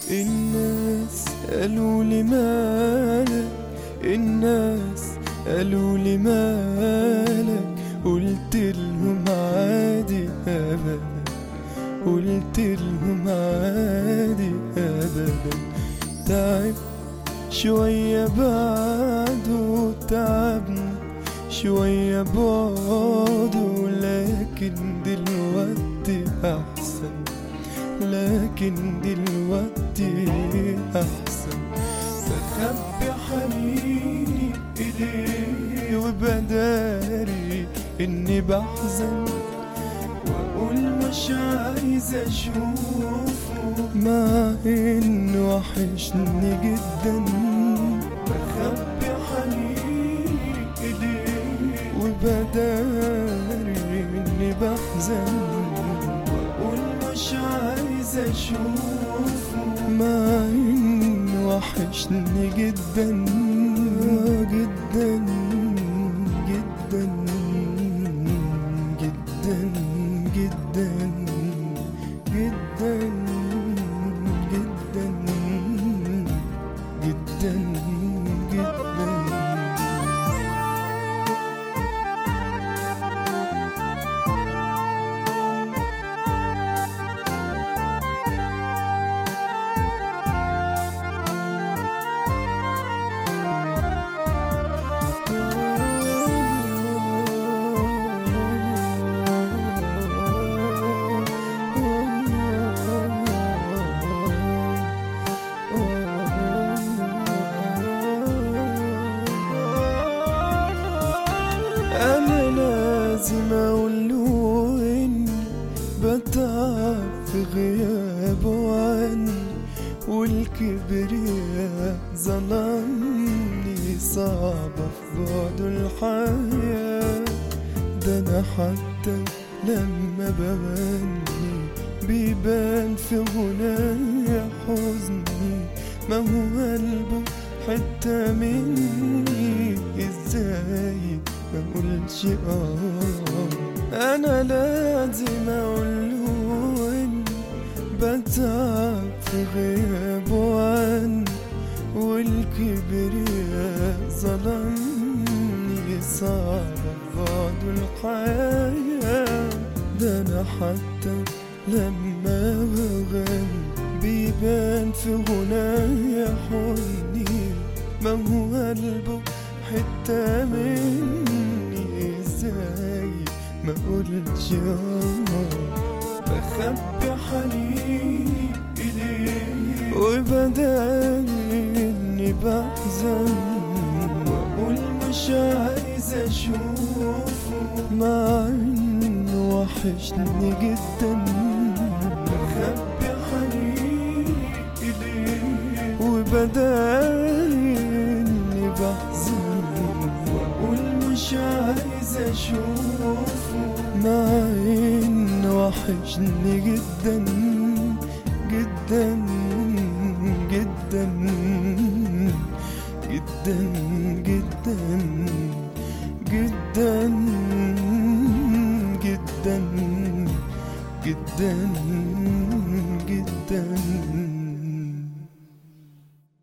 الناس قالوا لي مالك، الناس قالوا لي مالك، قلت لهم عادي أبدا، قلت لهم عادي أبدا. تعب شوية بعده، تعبنا شوية بعده، لكن دلوقتي أحسن، لكن دلوقتي أحسن. بخبي حنيني إليه وبداري إني بحزن، وأقول مش عايز أشوفه مع إنه وحشني جدا. بخبي حنيني إليه وبداري إني بحزن، وأقول مش عايز أشوفه مع إنه وحشني جدا جدا جدا جدا جدا جدا جدا جدا جدا. أنا لازم أقوله إني بتعب في غيابه عني، والكبرياء ظلمني، صعبة في بعده الحياة. ده أنا حتى لما بغني بيبان في غنايا حزني، ما هو قلبه حتة مني، ازاي ما اقولش انا لازم اقوله اني بتعب في غيابه عني، والكبرياء ظلمني، صعبة بعده الحياة. ده انا حتى لما بغني بيبان في غنايا حزني، ما هو قلبه حتة مني، ازاي ما اقولش بخبي حنيني إليه وبداري إني بحزن، وأقول مش عايز أشوفه مع إنه وحشني جدا. بخبي حنيني إليه وبداري إني بحزن، وأقول مش عايز أشوفه مع إنه وحشني جدا جدا جدا جدا جدا جدا جدا جدا.